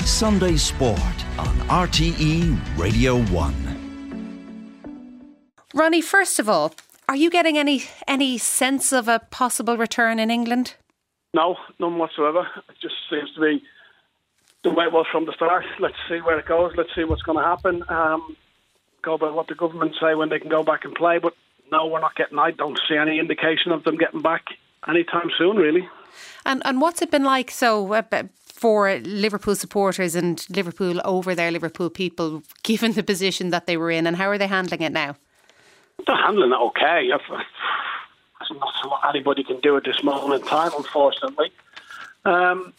Sunday Sport on RTE Radio 1. Ronnie, first of all, are you getting any sense of a possible return in England? No, none whatsoever. It just seems to be the way it was from the start. Let's see where it goes. Let's see what's going to happen. Go by what the government say when they can go back and play. But no, we're not getting. I don't see any indication of them getting back anytime soon, really. And what's it been like for Liverpool supporters and Liverpool over there, Liverpool people, given the position that they were in, and how are they handling it now? They're handling it okay. There's not a lot anybody can do at this moment in time, unfortunately. The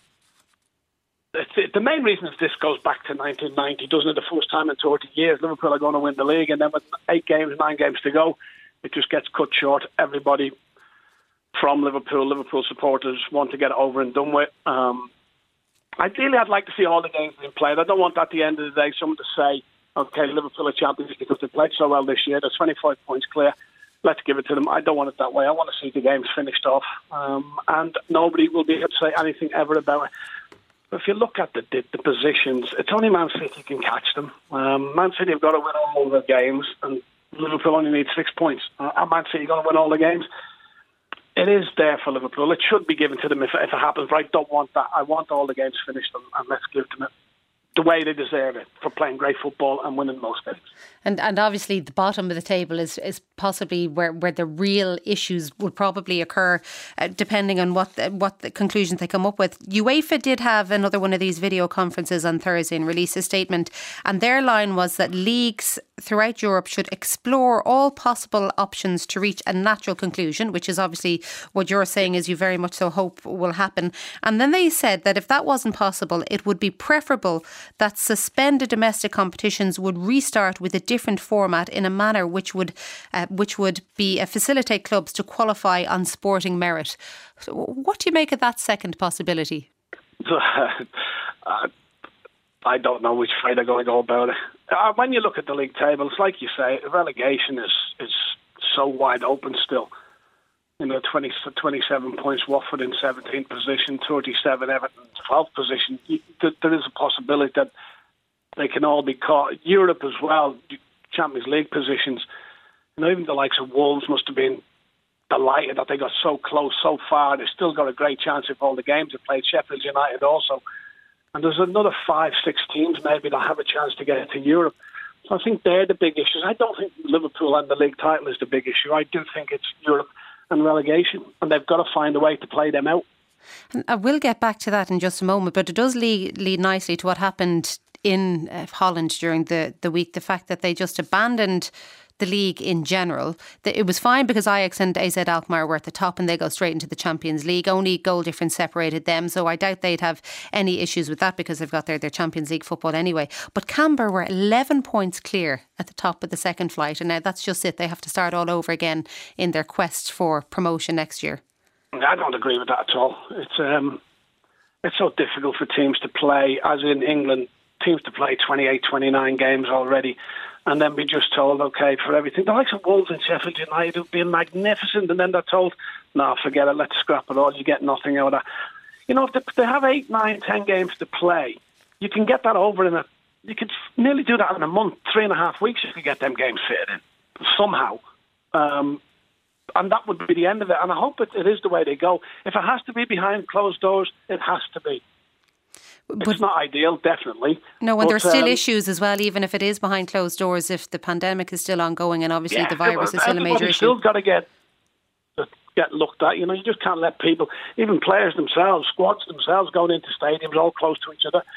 main reason is this goes back to 1990, doesn't it? The first time in 30 years, Liverpool are going to win the league, and then with 9 games to go, it just gets cut short. Everybody from Liverpool supporters want to get it over and done with. Ideally, I'd like to see all the games being played. I don't want at the end of the day someone to say, okay, Liverpool are champions because they played so well this year. They're 25 points clear. Let's give it to them. I don't want it that way. I want to see the games finished off. And nobody will be able to say anything ever about it. But if you look at the positions, it's only Man City can catch them. Man City have got to win all the games, and Liverpool only needs 6 points. And Man City going to win all the games. It is there for Liverpool. It should be given to them if it happens. But I don't want that. I want all the games finished, and let's give them it the way they deserve it for playing great football and winning most games. And obviously the bottom of the table is possibly where the real issues would probably occur, depending on what the conclusions they come up with. UEFA did have another one of these video conferences on Thursday and release a statement, and their line was that leagues throughout Europe should explore all possible options to reach a natural conclusion, which is obviously what you're saying is you very much so hope will happen. And then they said that if that wasn't possible, it would be preferable that suspended domestic competitions would restart with a different format in a manner which would facilitate clubs to qualify on sporting merit. So what do you make of that second possibility? I don't know which way they're going to go about it. When you look at the league tables, like you say, relegation is so wide open still. 27 points, Watford in 17th position, 37 Everton 12th position. There is a possibility that they can all be caught. Europe as well, Champions League positions. Even the likes of Wolves must have been delighted that they got so close so far. They've still got a great chance if all the games have played. Sheffield United also. And there's another 5-6 teams maybe that have a chance to get into Europe. So I think they're the big issues. I don't think Liverpool and the league title is the big issue. I do think it's Europe and relegation, and they've got to find a way to play them out. And I will get back to that in just a moment, but it does lead nicely to what happened in Holland during the week. The fact that they just abandoned the league in general. It was fine because Ajax and AZ Alkmaar were at the top and they go straight into the Champions League. Only goal difference separated them, so I doubt they'd have any issues with that because they've got their Champions League football anyway. But Camber were 11 points clear at the top of the second flight, and now that's just it. They have to start all over again in their quest for promotion next year. I don't agree with that at all. It's so difficult for teams to play, as in England, teams to play 28, 29 games already, and then be just told, okay, for everything. The likes of Wolves and Sheffield United have been magnificent, and then they're told, no, forget it, let's scrap it all, you get nothing out of that. If they have 8, 9, 10 games to play, you can get that over you could nearly do that in a month, 3.5 weeks, you could get them games fitted in, somehow. And that would be the end of it. And I hope it is the way they go. If it has to be behind closed doors, it has to be. It's not ideal, definitely. No, and there's still issues as well, even if it is behind closed doors, if the pandemic is still ongoing and obviously the virus is still a major issue. Still got to get looked at. You just can't let people, even players themselves, squads themselves, going into stadiums all close to each other.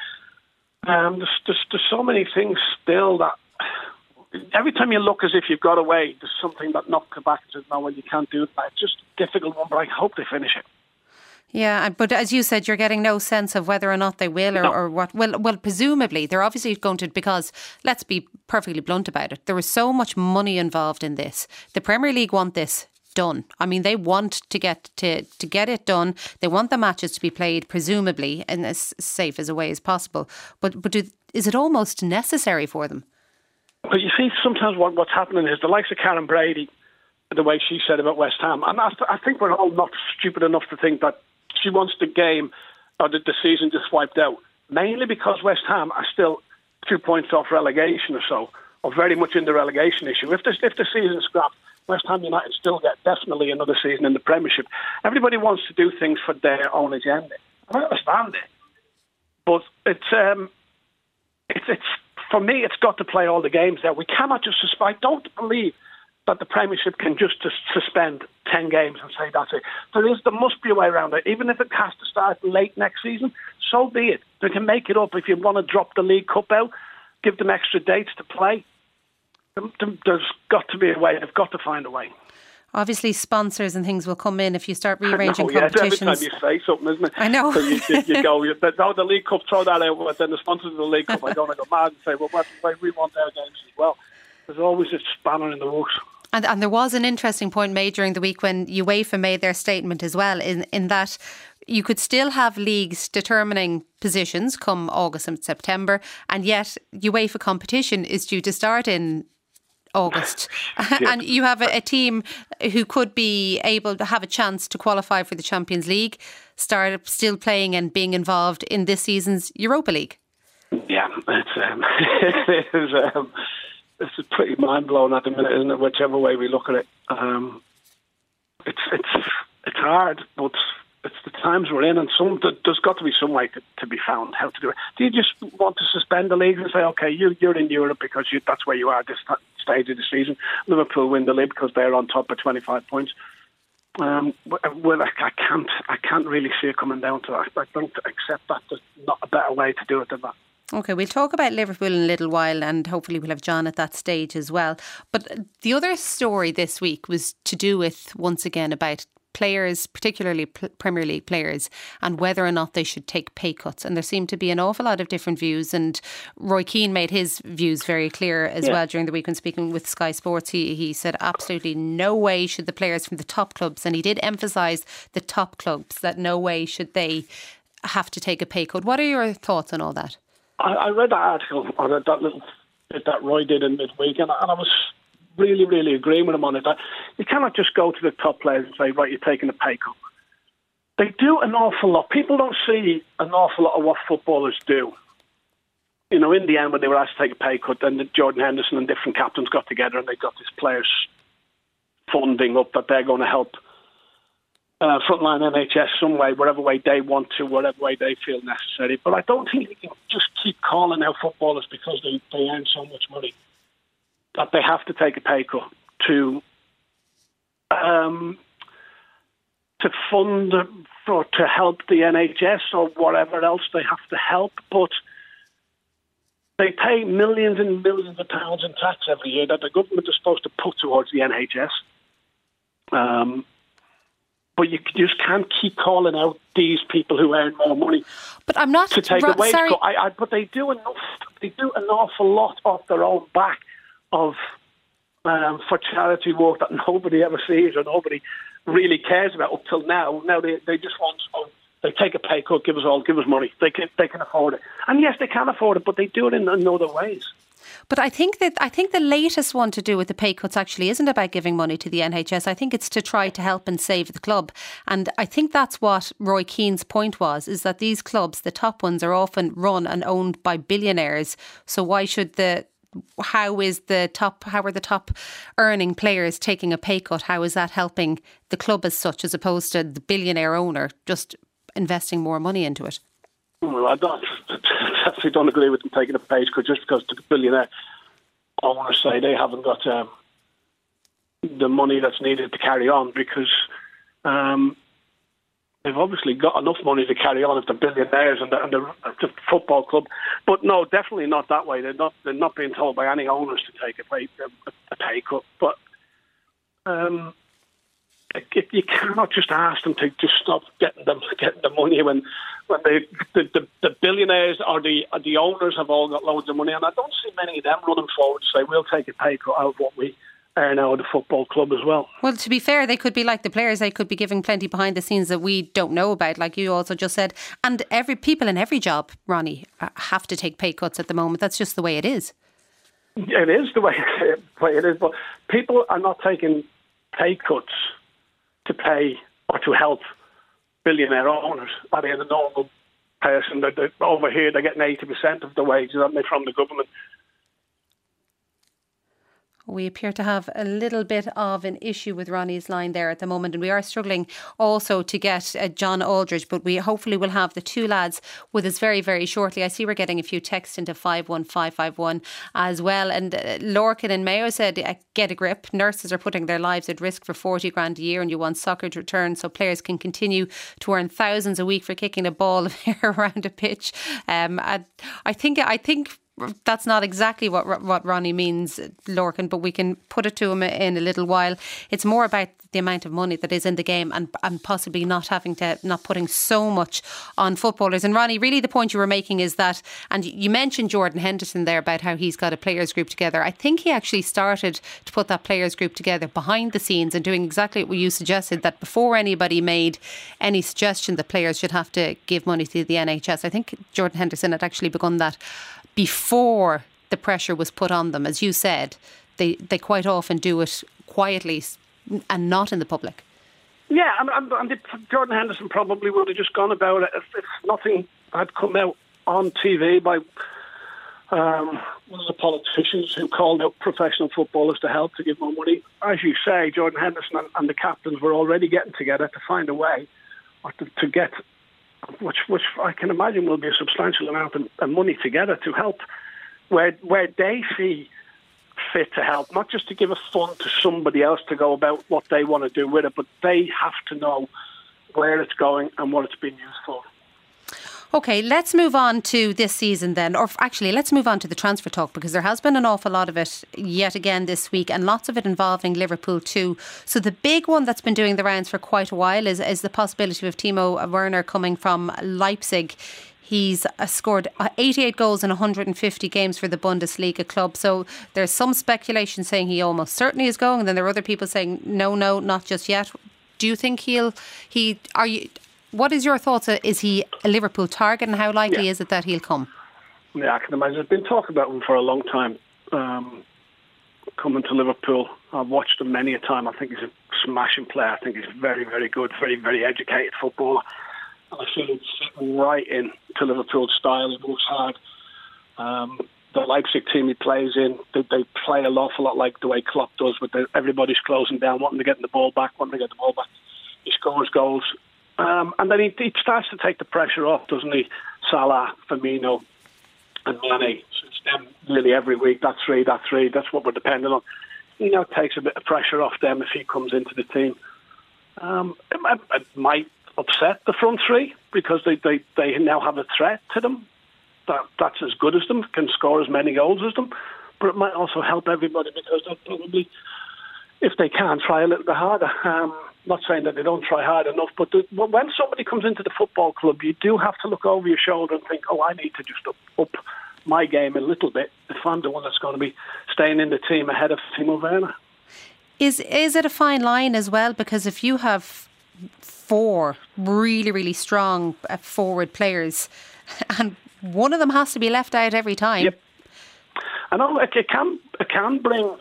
There's so many things still that every time you look as if you've got away, there's something that knocks you back and says, no, well, you can't do that. It's just a difficult one, but I hope they finish it. Yeah, but as you said, you're getting no sense of whether or not they will or what. Well, presumably, they're obviously going to, because let's be perfectly blunt about it. There is so much money involved in this. The Premier League want this done. I mean, they want to get it done. They want the matches to be played, presumably, in as safe as a way as possible. But is it almost necessary for them? But you see, sometimes what's happening is the likes of Karen Brady, the way she said about West Ham, and I think we're all not stupid enough to think that she wants the game or the season just wiped out. mainly because West Ham are still 2 points off relegation or so, or very much in the relegation issue. If the season's scrapped, West Ham United still get definitely another season in the Premiership. Everybody wants to do things for their own agenda. I understand it, but it's for me, it's got to play all the games there. We cannot just suspend. I don't believe that the Premiership can just suspend 10 games and say that's it. There must be a way around it. Even if it has to start late next season, so be it. They can make it up. If you want to drop the League Cup out, give them extra dates to play. There's got to be a way. They've got to find a way. Obviously, sponsors and things will come in if you start rearranging competitions. Every time you say something, isn't it? I know. So you go, the League Cup, throw that out, but then the sponsors of the League Cup, I don't want to go mad and say, well, we want their games as well. There's always a spanner in the works. And there was an interesting point made during the week when UEFA made their statement as well, in that you could still have leagues determining positions come August and September, and yet UEFA competition is due to start in August. And you have a team who could be able to have a chance to qualify for the Champions League, start still playing and being involved in this season's Europa League. Yeah, it's pretty mind-blowing at the minute, isn't it? Whichever way we look at it. It's hard, but it's the times we're in, and there's got to be some way to be found how to do it. Do you just want to suspend the league and say, okay, you're in Europe because that's where you are at this stage of the season? Liverpool win the league because they're on top of 25 points. Well, I can't really see it coming down to that. I don't accept that. There's not a better way to do it than that. OK, we'll talk about Liverpool in a little while, and hopefully we'll have John at that stage as well. But the other story this week was to do with, once again, about players, particularly Premier League players, and whether or not they should take pay cuts. And there seemed to be an awful lot of different views, and Roy Keane made his views very clear as well during the week when speaking with Sky Sports. He said absolutely no way should the players from the top clubs, and he did emphasise the top clubs, that no way should they have to take a pay cut. What are your thoughts on all that? I read that article, or that little bit that Roy did in midweek, and I was really, really agreeing with him on it. That you cannot just go to the top players and say, right, you're taking a pay cut. They do an awful lot. People don't see an awful lot of what footballers do. You know, in the end, when they were asked to take a pay cut, then Jordan Henderson and different captains got together and they got this players' funding up that they're going to help frontline NHS some way, whatever way they want to, whatever way they feel necessary. But I don't think you can just keep calling out footballers because they earn so much money that they have to take a pay cut to fund or to help the NHS or whatever else they have to help. But they pay millions and millions of pounds in tax every year that the government is supposed to put towards the NHS. But you just can't keep calling out these people who earn more money. But I'm not to take a wage cut. But they do enough. They do an awful lot off their own back of for charity work that nobody ever sees or nobody really cares about up till now. Now they just want. They take a pay cut, give us money. They can afford it, and yes, they can afford it, but they do it in other ways. But I think the latest one to do with the pay cuts actually isn't about giving money to the NHS. I think it's to try to help and save the club. And I think that's what Roy Keane's point was, is that these clubs, the top ones, are often run and owned by billionaires. So why should how are the top earning players taking a pay cut? How is that helping the club as such, as opposed to the billionaire owner just investing more money into it? Well, I definitely don't agree with them taking a pay cut just because the billionaire owners say they haven't got the money that's needed to carry on, because they've obviously got enough money to carry on if they're billionaires and the football club. But no, definitely not that way. They're not being told by any owners to take a pay cut. But you cannot just ask them to just stop getting the money when the billionaires or the owners have all got loads of money, and I don't see many of them running forward to say we'll take a pay cut out of what we earn out of the football club as well. Well, to be fair, they could be like the players. They could be giving plenty behind the scenes that we don't know about, like you also just said. And people in every job, Ronnie, have to take pay cuts at the moment. That's just the way it is. It is the way it is, but people are not taking pay cuts to pay or to help billionaire owners. I mean, the normal person. Over here, they're getting 80% of the wages, aren't they, from the government? We appear to have a little bit of an issue with Ronnie's line there at the moment, and we are struggling also to get John Aldridge, but we hopefully will have the two lads with us very, very shortly. I see we're getting a few texts into 51551 as well, and Lorcan in Mayo said, get a grip. Nurses are putting their lives at risk for 40 grand a year, and you want soccer to return so players can continue to earn thousands a week for kicking a ball of air around a pitch. I think that's not exactly what Ronnie means, Lorcan, but we can put it to him in a little while. It's more about the amount of money that is in the game and possibly not putting so much on footballers. And Ronnie, really the point you were making is that, and you mentioned Jordan Henderson there about how he's got a players group together. I think he actually started to put that players group together behind the scenes and doing exactly what you suggested, that before anybody made any suggestion that players should have to give money to the NHS. I think Jordan Henderson had actually begun that before the pressure was put on them. As you said, they quite often do it quietly and not in the public. Yeah, and Jordan Henderson probably would have just gone about it if nothing had come out on TV by one of the politicians who called out professional footballers to help to give more money. As you say, Jordan Henderson and the captains were already getting together to find a way or to get, which I can imagine will be a substantial amount of money together to help where they see fit to help, not just to give a fund to somebody else to go about what they want to do with it, but they have to know where it's going and what it's being used for. OK, let's move on to this season then, or actually let's move on to the transfer talk, because there has been an awful lot of it yet again this week, and lots of it involving Liverpool too. So the big one that's been doing the rounds for quite a while is the possibility of Timo Werner coming from Leipzig. He's scored 88 goals in 150 games for the Bundesliga club. So there's some speculation saying he almost certainly is going, and then there are other people saying no, not just yet. Do you think what is your thoughts? Is he a Liverpool target, and how likely is it that he'll come? Yeah, I can imagine. There's been talk about him for a long time, coming to Liverpool. I've watched him many a time. I think he's a smashing player. I think he's very, very good, very, very educated footballer. And I feel he's fitting right in to Liverpool's style. He works hard. The Leipzig team he plays in, they play an awful lot like the way Klopp does, with everybody's closing down, wanting to get the ball back, He scores goals. And then he starts to take the pressure off, doesn't he? Salah, Firmino and Mane. So it's them really every week. That's three. That's what we're dependent on. He now takes a bit of pressure off them if he comes into the team. It might upset the front three because they now have a threat to them that's as good as them, can score as many goals as them. But it might also help everybody because they'll probably, if they can, try a little bit harder. Not saying that they don't try hard enough, but when somebody comes into the football club, you do have to look over your shoulder and think, I need to just up my game a little bit if I'm the one that's going to be staying in the team ahead of Timo Werner. Is it a fine line as well? Because if you have four really, really strong forward players and one of them has to be left out every time. Yep. I know it can bring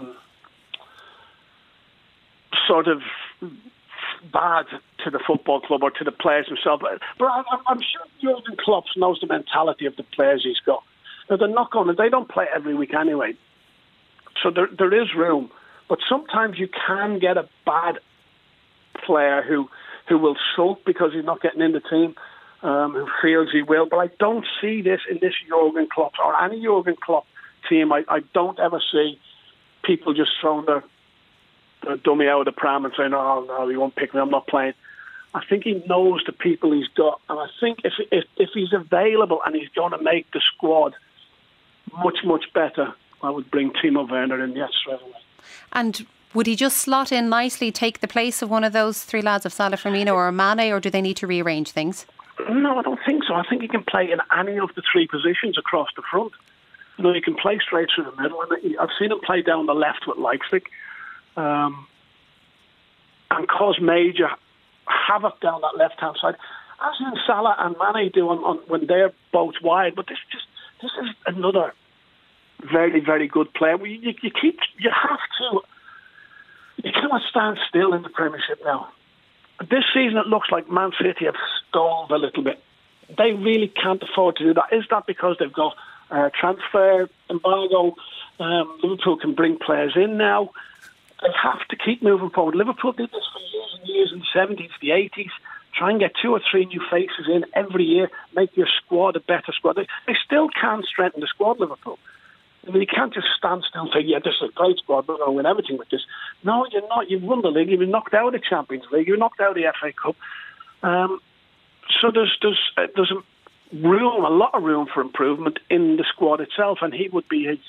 sort of bad to the football club or to the players themselves. But I'm sure Jurgen Klopp knows the mentality of the players he's got. Now, they don't play every week anyway. So there is room. But sometimes you can get a bad player who will sulk because he's not getting in the team, who feels he will. But I don't see this in this Jurgen Klopp or any Jurgen Klopp team. I don't ever see people just throwing their dummy out of the pram and saying, no, he won't pick me, I'm not playing. I think he knows the people he's got, and I think if he's available and he's going to make the squad much, much better, I would bring Timo Werner in, yes, straight away. And would he just slot in nicely, take the place of one of those three lads of Salah, Firmino or Mane, or do they need to rearrange things? No, I don't think so. I think he can play in any of the three positions across the front. You know, he can play straight through the middle. I've seen him play down the left with Leipzig. And cause major havoc down that left-hand side, as in Salah and Mane do when they're both wide. But this is another very, very good player. You cannot stand still in the Premiership now. This season it looks like Man City have stalled a little bit. they really can't afford to do that. Is that because they've got transfer embargo? Liverpool can bring players in now. They have to keep moving forward. Liverpool did this for years and years in the 70s, the 80s. Try and get 2 or 3 new faces in every year. Make your squad a better squad. They still can strengthen the squad, Liverpool. I mean, you can't just stand still and say, yeah, this is a great squad, we're going to win everything with this. No, you're not. You've won the league. You've been knocked out of the Champions League. You've knocked out of the FA Cup. So there's room, a lot of room for improvement in the squad itself, and he would be a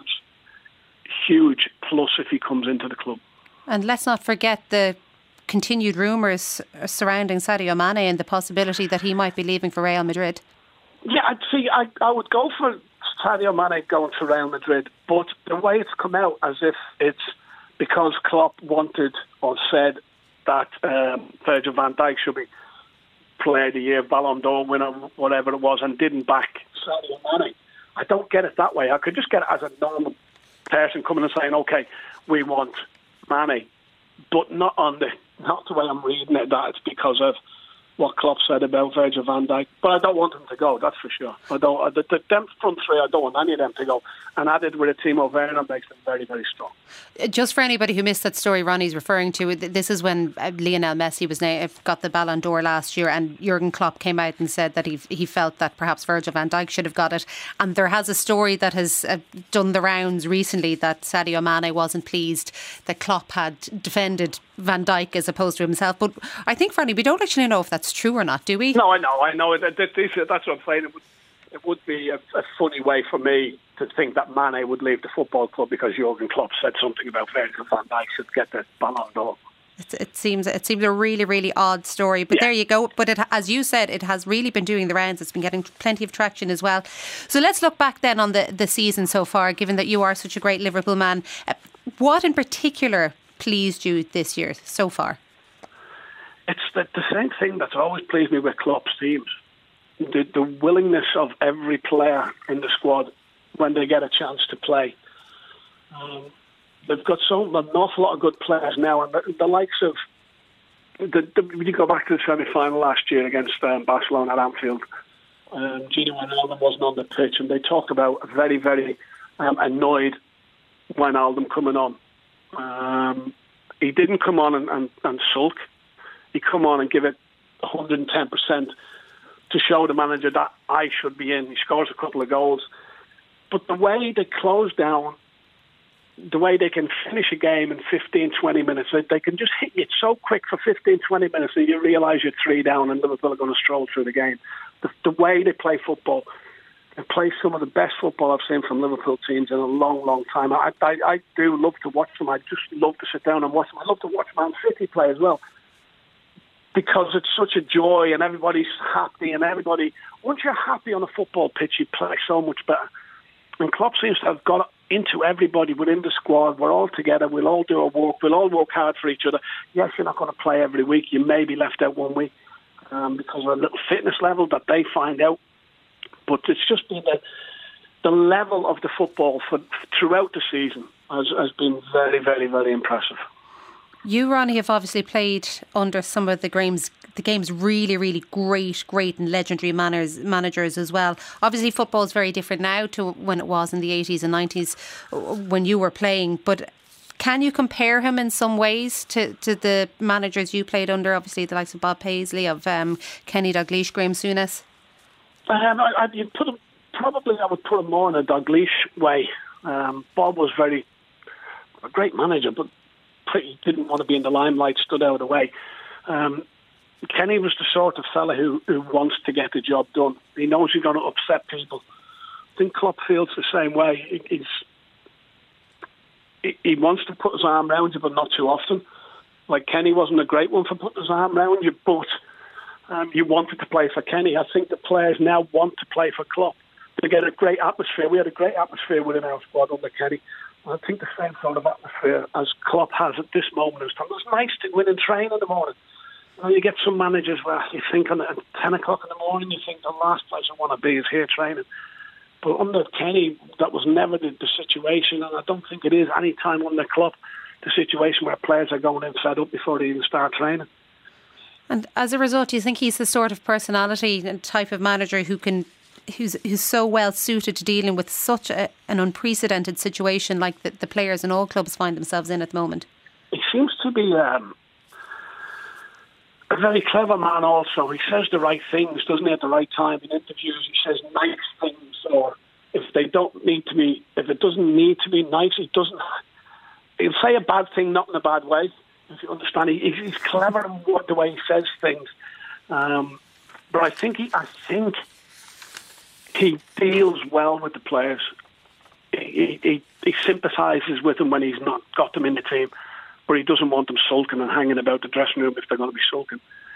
huge plus if he comes into the club. And let's not forget the continued rumours surrounding Sadio Mane and the possibility that he might be leaving for Real Madrid. Yeah, I would go for Sadio Mane going to Real Madrid, but the way it's come out as if it's because Klopp wanted or said that Virgil van Dijk should be Player of the Year, Ballon d'Or winner, whatever it was, and didn't back Sadio Mane. I don't get it that way. I could just get it as a normal person coming and saying, okay, we want Mane, but not the way I'm reading it, that it's because of what Klopp said about Virgil van Dijk. But I don't want him to go, that's for sure. Them front three, I don't want any of them to go. And added with a Timo Werner makes them very, very strong. Just for anybody who missed that story Ronnie's referring to, this is when Lionel Messi got the Ballon d'Or last year, and Jurgen Klopp came out and said that he felt that perhaps Virgil van Dijk should have got it. And there has a story that has done the rounds recently that Sadio Mane wasn't pleased that Klopp had defended Van Dijk as opposed to himself. But I think, Ronnie, we don't actually know if that's true or not, do we? No, I know. That's what I'm saying. It would be a funny way for me to think that Mane would leave the football club because Jurgen Klopp said something about Virgil van Dijk should get the Ballon d'Or. It seems a really, really odd story. But there you go. But as you said, it has really been doing the rounds. It's been getting plenty of traction as well. So let's look back then on the season so far, given that you are such a great Liverpool man. What in particular pleased you this year so far? It's the same thing that's always pleased me with Klopp's teams. The willingness of every player in the squad when they get a chance to play. They've got an awful lot of good players now, and the likes of when you go back to the semi-final last year against Barcelona at Anfield, Gini Wijnaldum wasn't on the pitch, and they talk about very, very annoyed Wijnaldum coming on. He didn't come on and sulk. He come on and give it 110% to show the manager that I should be in. He scores a couple of goals. But the way they close down, the way they can finish a game in 15, 20 minutes, they can just hit you so quick for 15, 20 minutes that you realise you're 3 down and Liverpool are going to stroll through the game. The way they play football, they play some of the best football I've seen from Liverpool teams in a long, long time. I do love to watch them. I just love to sit down and watch them. I love to watch Man City play as well, because it's such a joy and everybody's happy, and once you're happy on a football pitch, you play so much better. And Klopp seems to have got into everybody within the squad. We're all together, we'll all do our work, we'll all work hard for each other. Yes, you're not going to play every week, you may be left out one week because of a little fitness level that they find out. But it's just been the level of the football throughout the season has been very, very, very impressive. You, Ronnie, have obviously played under some of the game's really, really great and legendary managers as well. Obviously, football is very different now to when it was in the 80s and 90s when you were playing. But can you compare him in some ways to the managers you played under? Obviously, the likes of Bob Paisley, of Kenny Dalglish, Graham Souness. I would put him more in a Dalglish way. Bob was a great manager, but he didn't want to be in the limelight, stood out of the way. Kenny was the sort of fella who wants to get the job done. He knows he's going to upset people. I think Klopp feels the same way. He wants to put his arm around you, but not too often. Like Kenny wasn't a great one for putting his arm around you, but you wanted to play for Kenny. I think the players now want to play for Klopp. They get a great atmosphere. We had a great atmosphere within our squad under Kenny. I think the same sort of atmosphere as Klopp has at this moment in time. It's nice to win and train in the morning. You get some managers where you think at 10 o'clock in the morning, you think the last place I want to be is here training. But under Kenny, that was never the situation, and I don't think it is any time under Klopp, the situation where players are going in fed up before they even start training. And as a result, do you think he's the sort of personality and type of manager who's so well suited to dealing with such an unprecedented situation like the players in all clubs find themselves in at the moment? He seems to be a very clever man also. He says the right things, doesn't he, at the right time in interviews. He says nice things, or if it doesn't need to be nice, he'll say a bad thing, not in a bad way. If you understand, he's clever in the way he says things. But I think he deals well with the players. He sympathises with them when he's not got them in the team, but he doesn't want them sulking and hanging about the dressing room if they're going to be sulking.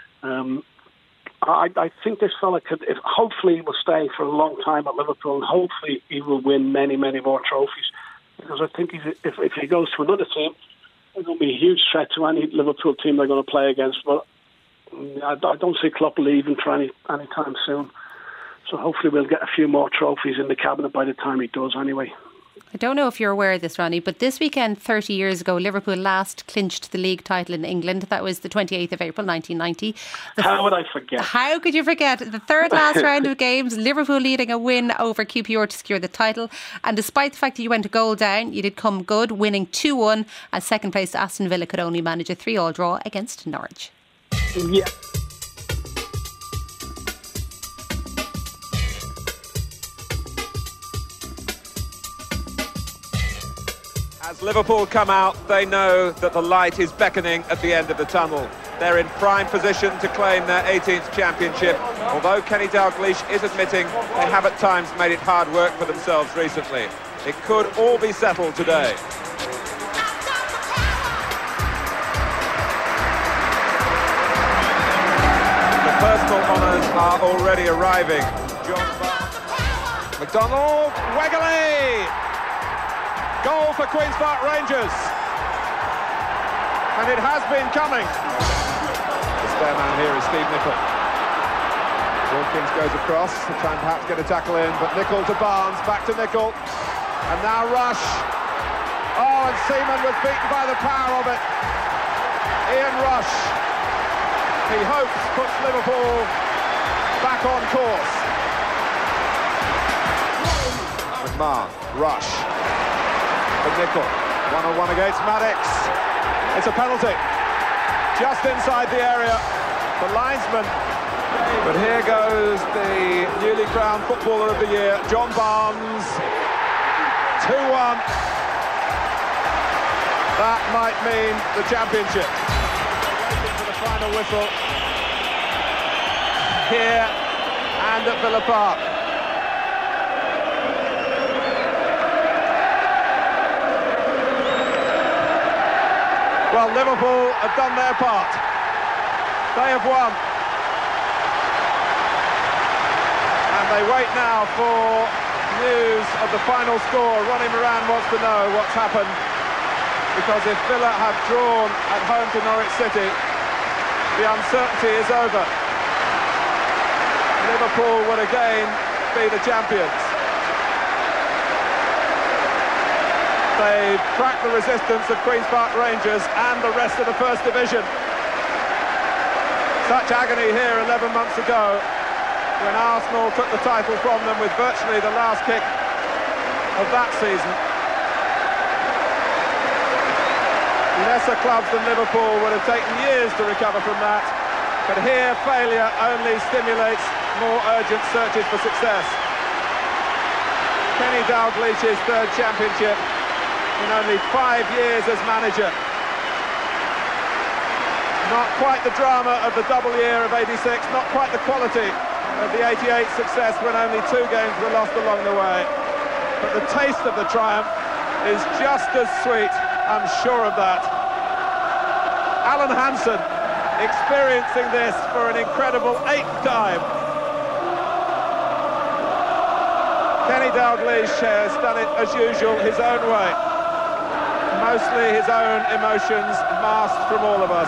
I think this fella hopefully he will stay for a long time at Liverpool, and hopefully he will win many, many more trophies. Because I think if he goes to another team, it's going to be a huge threat to any Liverpool team they're going to play against. But I don't see Klopp leaving for any time soon. So hopefully we'll get a few more trophies in the cabinet by the time he does anyway. I don't know if you're aware of this, Ronnie, but this weekend, 30 years ago, Liverpool last clinched the league title in England. That was the 28th of April, 1990. How would I forget? How could you forget? The third last round of games, Liverpool leading a win over QPR to secure the title. And despite the fact that you went a goal down, you did come good, winning 2-1. As second place, Aston Villa could only manage a 3-3 draw against Norwich. Yeah. As Liverpool come out, they know that the light is beckoning at the end of the tunnel. They're in prime position to claim their 18th championship, although Kenny Dalglish is admitting they have at times made it hard work for themselves recently. It could all be settled today. The personal honours are already arriving. John Barnes, McDonald, Wegerle! Goal for Queen's Park Rangers. And it has been coming. The spare man here is Steve Nicol. Wilkins goes across to try and perhaps get a tackle in, but Nicol to Barnes, back to Nicol. And now Rush. Oh, and Seaman was beaten by the power of it. Ian Rush, he hopes, puts Liverpool back on course. McMahon, Rush. Nicol, one-on-one against Maddox. It's a penalty. Just inside the area. The linesman. But here goes the newly crowned Footballer of the Year, John Barnes. 2-1. That might mean the championship. Waiting for the final whistle. Here and at Villa Park. Well, Liverpool have done their part. They have won. And they wait now for news of the final score. Ronnie Moran wants to know what's happened, because if Villa have drawn at home to Norwich City, the uncertainty is over. Liverpool would again be the champions. They've cracked the resistance of Queen's Park Rangers and the rest of the First Division. Such agony here 11 months ago when Arsenal took the title from them with virtually the last kick of that season. Lesser clubs than Liverpool would have taken years to recover from that, but here failure only stimulates more urgent searches for success. Kenny Dalglish's third championship in only 5 years as manager. Not quite the drama of the double year of '86, not quite the quality of the '88 success when only 2 games were lost along the way. But the taste of the triumph is just as sweet, I'm sure of that. Alan Hansen experiencing this for an incredible 8th time. Kenny Dalglish has done it as usual his own way. Mostly his own emotions masked from all of us.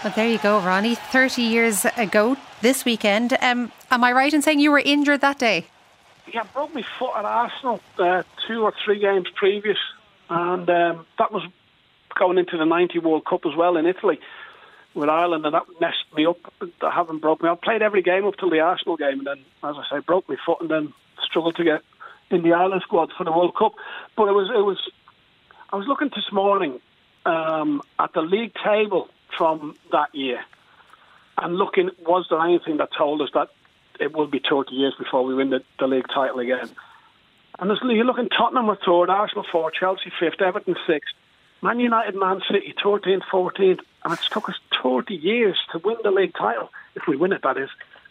Well, there you go, Ronnie. 30 years ago this weekend. Am I right in saying you were injured that day? Yeah, I broke my foot at Arsenal 2 or 3 games previous, and that was going into the 90 World Cup as well in Italy with Ireland, and that messed me up. I haven't broke me. I played every game up till the Arsenal game, and then, as I say, broke my foot, and then struggled to get in the Ireland squad for the World Cup. But I was looking this morning at the league table from that year, and looking, was there anything that told us that it will be 30 years before we win the league title again? And you're looking, Tottenham were third, Arsenal 4th, Chelsea 5th, Everton 6th, Man United, Man City 13th, 14th, and it's took us 30 years to win the league title, if we win it, that is.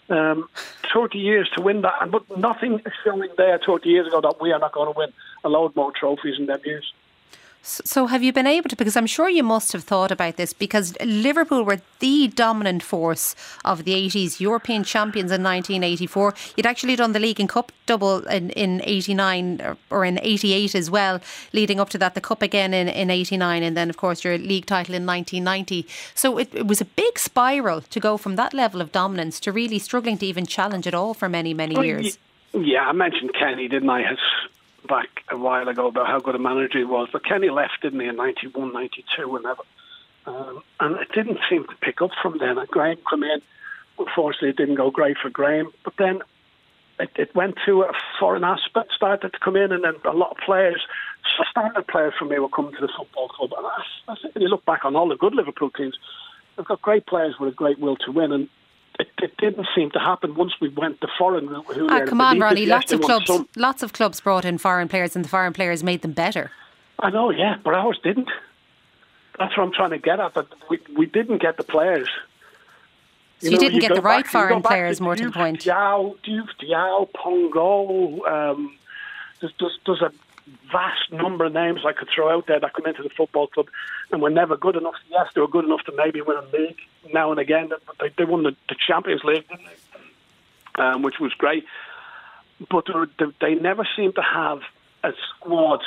30 years to win that, but nothing is showing there 30 years ago that we are not going to win a load more trophies in them years. So have you been able to, because I'm sure you must have thought about this, because Liverpool were the dominant force of the 80s, European champions in 1984. You'd actually done the League and Cup double in 89 or in 88 as well, leading up to that, the Cup again in 89, and then of course your league title in 1990. So it was a big spiral to go from that level of dominance to really struggling to even challenge it all for many, many years. Yeah, I mentioned Kenny, didn't I? Back a while ago about how good a manager he was, but Kenny left, didn't he, in 91, 92, whenever, and it didn't seem to pick up from then. And Graham came in. Unfortunately, it didn't go great for Graham, but then it went to a foreign aspect started to come in, and then a lot of players, standard players for me, were coming to the football club. And I think when you look back on all the good Liverpool teams, they've got great players with a great will to win, and it didn't seem to happen once we went the foreign route. Come on, Ronnie. Lots of clubs brought in foreign players, and the foreign players made them better. I know, yeah, but ours didn't. That's what I'm trying to get at. But we didn't get the players. So you didn't get the right foreign players, more to the point. Diao, Pongo. There's a vast number of names I could throw out there that come into the football club and were never good enough. Yes, they were good enough to maybe win a league now and again, but they won the Champions League, didn't they? Which was great. But they never seemed to have a squad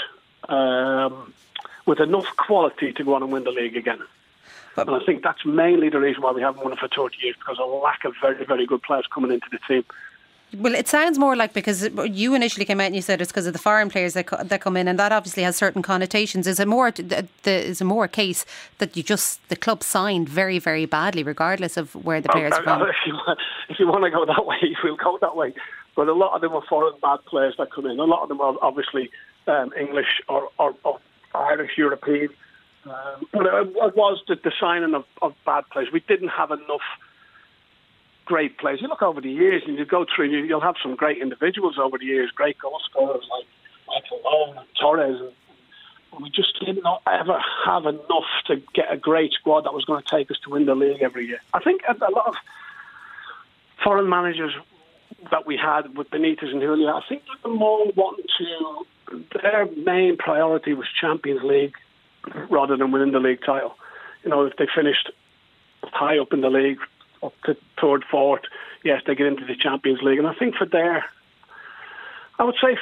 with enough quality to go on and win the league again. And I think that's mainly the reason why we haven't won it for 30 years, because of a lack of very, very good players coming into the team. Well, it sounds more like, because you initially came out and you said it's because of the foreign players that come in, and that obviously has certain connotations. Is it more a case that the club signed very, very badly, regardless of where the players are from? If you want to go that way, we'll go that way. But a lot of them are foreign bad players that come in. A lot of them are obviously English or Irish, European. But it was the signing of bad players. We didn't have enough great players. You look over the years and you go through, you'll have some great individuals over the years, great goal scorers like Michael Owen and Torres, and we just did not ever have enough to get a great squad that was going to take us to win the league every year. I think a lot of foreign managers that we had with Benitez and Julia, I think they were more wanting to, their main priority was Champions League rather than winning the league title. You know, if they finished high up in the league, up to third, fourth, yes, they get into the Champions League. And I think I would say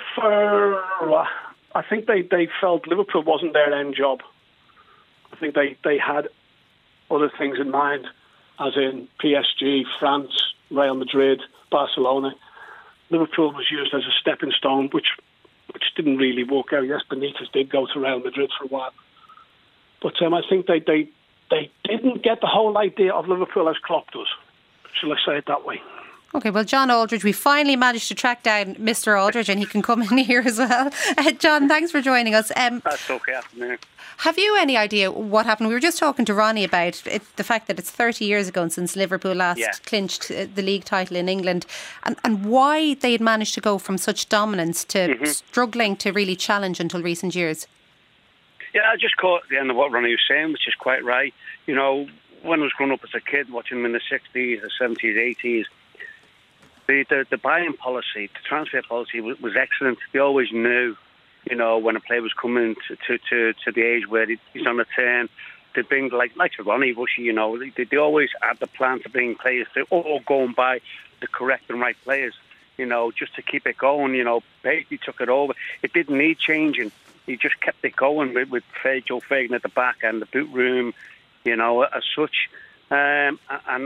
I think they felt Liverpool wasn't their end job. I think they had other things in mind, as in PSG, France, Real Madrid, Barcelona. Liverpool was used as a stepping stone, which didn't really work out. Yes, Benitez did go to Real Madrid for a while. But I think they didn't get the whole idea of Liverpool as Klopp does. Shall I say it that way? OK, well, John Aldridge, we finally managed to track down Mr. Aldridge, and he can come in here as well. John, thanks for joining us. That's OK, afternoon. Have you any idea what happened? We were just talking to Ronnie about the fact that it's 30 years ago since Liverpool last clinched the league title in England, and why they had managed to go from such dominance to struggling to really challenge until recent years. Yeah, I just caught the end of what Ronnie was saying, which is quite right. You know, when I was growing up as a kid, watching them in the 60s, the 70s, 80s, the buying policy, the transfer policy was excellent. They always knew, you know, when a player was coming to the age where he's on a turn, they bring, like Ronnie Rushy, you know, they always had the plan to bring players to, or go and buy the correct and right players, you know, just to keep it going. You know, Paisley took it over. It didn't need changing. He just kept it going with Joe Fagan at the back and the boot room, you know, as such. And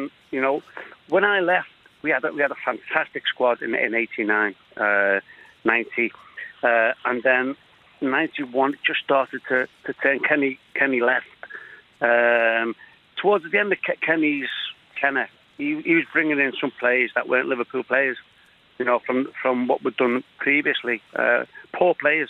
when I left, we had a fantastic squad in 89, 90, and then 91 just started to turn. Kenny left. Towards the end of Kenny's tenure, he was bringing in some players that weren't Liverpool players, from what we'd done previously, poor players.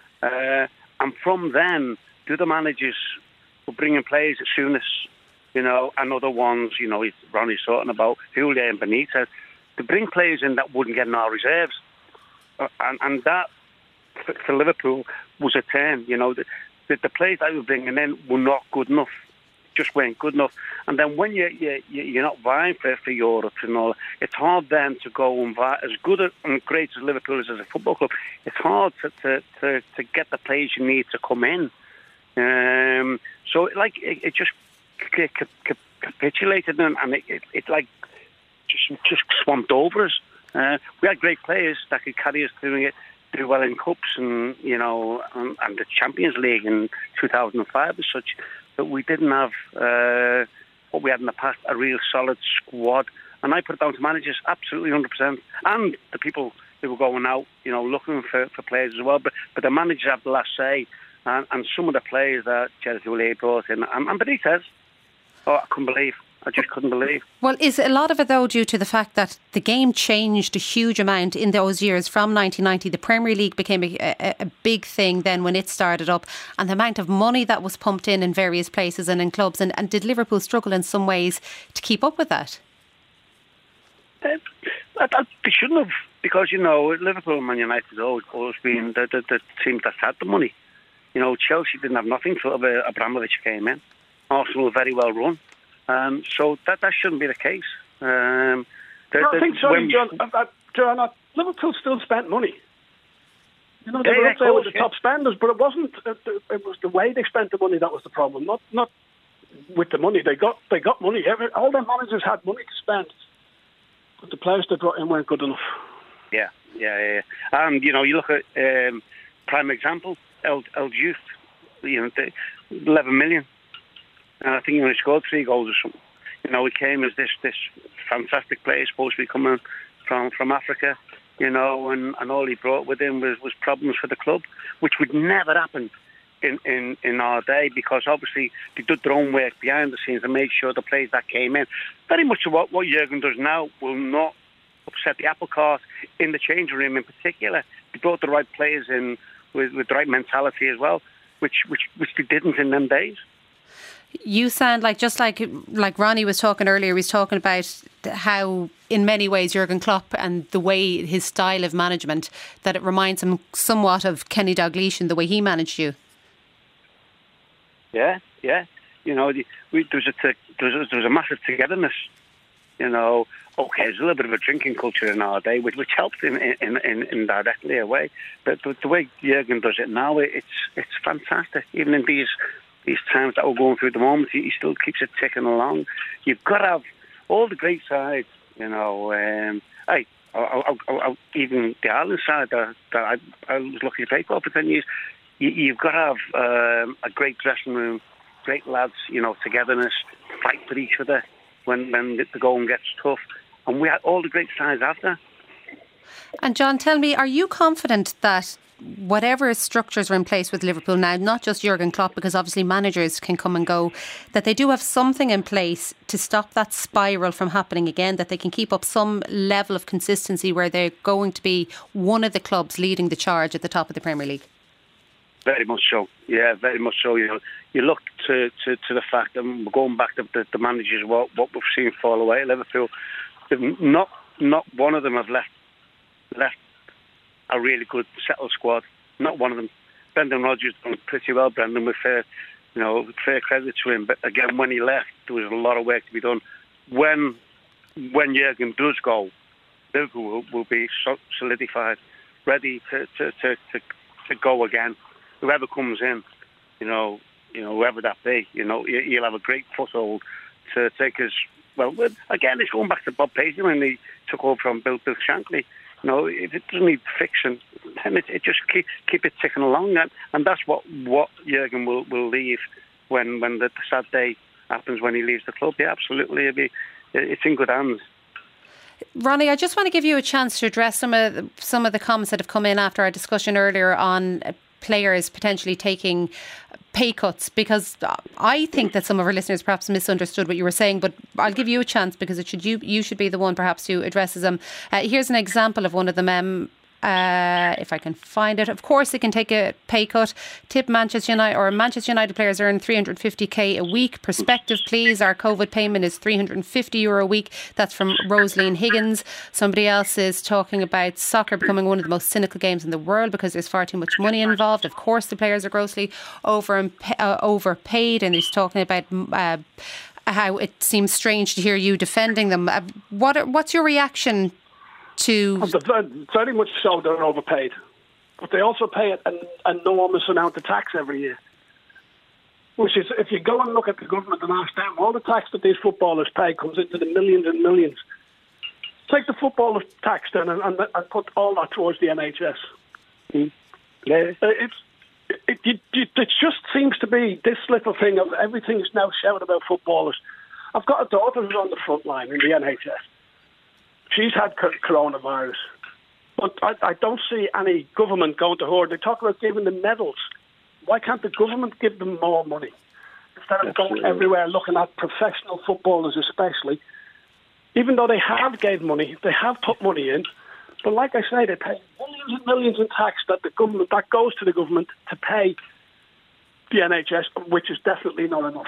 And from then, the other managers were bringing players as soon as, and other ones, Ronnie's talking about, Julia and Benitez, to bring players in that wouldn't get in our reserves. And that, for Liverpool, was a turn. The players that we were bringing in were not good enough, just weren't good enough. And then when you're not vying for Europe and all, it's hard then to go and vie. As good and great as Liverpool is as a football club, it's hard to get the players you need to come in. So it just capitulated and it just swamped over us. We had great players that could carry us through it, do well in cups and and the Champions League in 2005 as such, but we didn't have what we had in the past, a real solid squad. And I put it down to managers, absolutely 100%, and the people who were going out, looking for players as well. But the managers have the last say, and some of the players that Gerard Houllier brought in, and Benitez, I just couldn't believe. Well, is a lot of it, though, due to the fact that the game changed a huge amount in those years? From 1990, the Premier League became a big thing then when it started up, and the amount of money that was pumped in various places and in clubs, and did Liverpool struggle in some ways to keep up with that? They shouldn't have, because, Liverpool and Man United has always been the team that's had the money. Chelsea didn't have nothing till Abramovich came in. Arsenal were very well run. So that shouldn't be the case. I think, John, Liverpool still spent money. They were up there with the top spenders, but it wasn't. It was the way they spent the money that was the problem. Not with the money they got. They got money. All their managers had money to spend, but the players they brought in weren't good enough. Yeah. And you look at prime example, El Youth. 11 million. And I think he only scored 3 goals or something. He came as this fantastic player, supposed to be coming from Africa, and all he brought with him was problems for the club, which would never happen in our day, because obviously they did their own work behind the scenes and made sure the players that came in, very much what Jurgen does now, will not upset the apple cart in the changing room in particular. They brought the right players in with the right mentality as well, which they didn't in them days. You sound like, just like Ronnie was talking earlier, he was talking about how in many ways Jurgen Klopp and the way his style of management, that it reminds him somewhat of Kenny Dalglish and the way he managed you. Yeah. There was a massive togetherness. Okay, there's a little bit of a drinking culture in our day, which helped in directly a way. But the way Jurgen does it now, it's fantastic. Even in these times that we're going through at the moment, he still keeps it ticking along. You've got to have all the great sides, even the Ireland side that I was lucky to play for 10 years. You've got to have a great dressing room, great lads, togetherness, fight for each other when the going gets tough. And we had all the great sides after. And John, tell me, are you confident that whatever structures are in place with Liverpool now, not just Jurgen Klopp, because obviously managers can come and go, that they do have something in place to stop that spiral from happening again, that they can keep up some level of consistency where they're going to be one of the clubs leading the charge at the top of the Premier League? Very much so. Yeah, very much so. You look to the fact, and we're going back to the managers, what we've seen fall away at Liverpool. Not one of them have left a really good settled squad. Not one of them. Brendan Rodgers done pretty well, Brendan, with fair credit to him. But again, when he left, there was a lot of work to be done. When Jurgen does go, Liverpool will be solidified, ready to go again. Whoever comes in, whoever that be, he'll have a great foothold to take us. Well, again, it's going back to Bob Paisley when he took over from Bill Shankly. If it doesn't need fixing, then it just keep it ticking along, and that's what Jurgen will leave when the sad day happens when he leaves the club, yeah, absolutely, it's in good hands. Ronnie, I just want to give you a chance to address some of the comments that have come in after our discussion earlier on players potentially taking pay cuts, because I think that some of our listeners perhaps misunderstood what you were saying, but I'll give you a chance because you should be the one perhaps who addresses them. Here's an example of one of them. If I can find it. Of course, they can take a pay cut. Tip Manchester United players earn 350k a week. Perspective, please. Our COVID payment is €350 a week. That's from Rosaline Higgins. Somebody else is talking about soccer becoming one of the most cynical games in the world because there's far too much money involved. Of course, the players are grossly overpaid, and he's talking about how it seems strange to hear you defending them. What's your reaction to? Very much so, they're overpaid. But they also pay an enormous amount of tax every year. Which is, if you go and look at the government and ask them, all the tax that these footballers pay comes into the millions and millions. Take the footballers' tax then and put all that towards the NHS. It just seems to be this little thing of everything's now shouted about footballers. I've got a daughter who's on the front line in the NHS. She's had coronavirus, but I don't see any government going to her. They talk about giving them medals. Why can't the government give them more money? Instead of going everywhere looking at professional footballers especially, even though they have gave money, they have put money in, but like I say, they pay millions and millions in tax that goes to the government to pay the NHS, which is definitely not enough.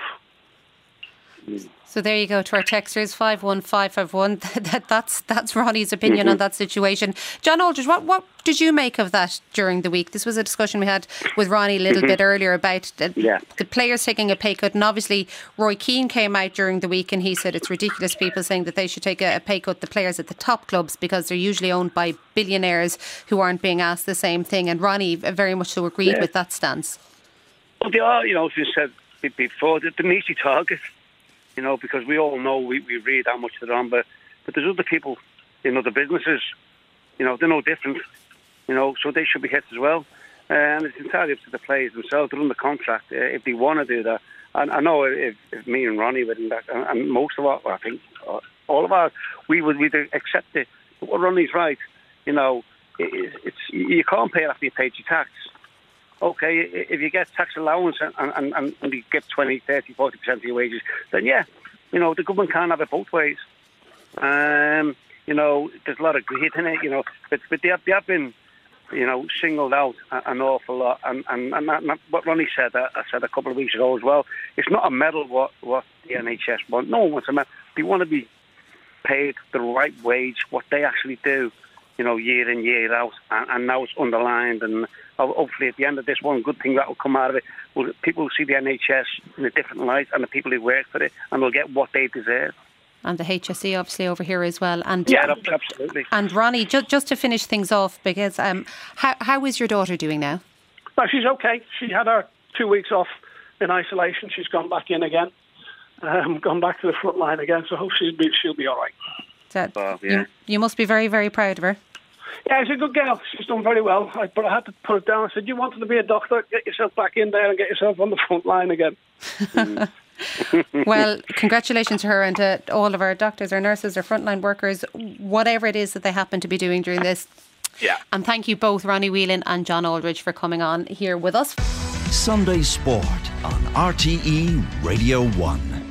So there you go to our texters, 51551. That's Ronnie's opinion on that situation. John Aldridge, what did you make of that during the week? This was a discussion we had with Ronnie a little bit earlier about the players taking a pay cut, and obviously Roy Keane came out during the week and he said it's ridiculous, people saying that they should take a pay cut, the players at the top clubs, because they're usually owned by billionaires who aren't being asked the same thing, and Ronnie very much so agreed with that stance. Well, they are, as you said before, the meaty target. Because we all know, we read how much they're on, but there's other people, the businesses, they're no different, so they should be hit as well. And it's entirely up to the players themselves. They're under contract if they want to do that. And I know if me and Ronnie were in that, and most of I think all of us, we'd accept it. But what Ronnie's right, it's you can't pay it after you paid your tax. Okay, if you get tax allowance and you get 20, 30, 40% of your wages, then the government can't have it both ways. There's a lot of greed in it, but they have been, singled out an awful lot. And what Ronnie said, I said a couple of weeks ago as well, it's not a medal what the NHS want. No one wants a medal. They want to be paid the right wage, what they actually do, year in, year out. And now it's underlined, and hopefully at the end of this, one good thing that will come out of it, people will see the NHS in a different light, and the people who work for it, and they'll get what they deserve. And the HSE obviously over here as well. And absolutely. And Ronnie, just to finish things off, because how is your daughter doing now? Well, she's okay. She had her 2 weeks off in isolation. She's gone back in again, gone back to the front line again. So I hope she'll be all right. You must be very, very proud of her. Yeah, she's a good girl. She's done very well. But I had to put it down. I said, you wanted to be a doctor, get yourself back in there and get yourself on the front line again. Well, congratulations to her and to all of our doctors, our nurses, our frontline workers, whatever it is that they happen to be doing during this. Yeah. And thank you both, Ronnie Whelan and John Aldridge, for coming on here with us. Sunday Sport on RTE Radio 1.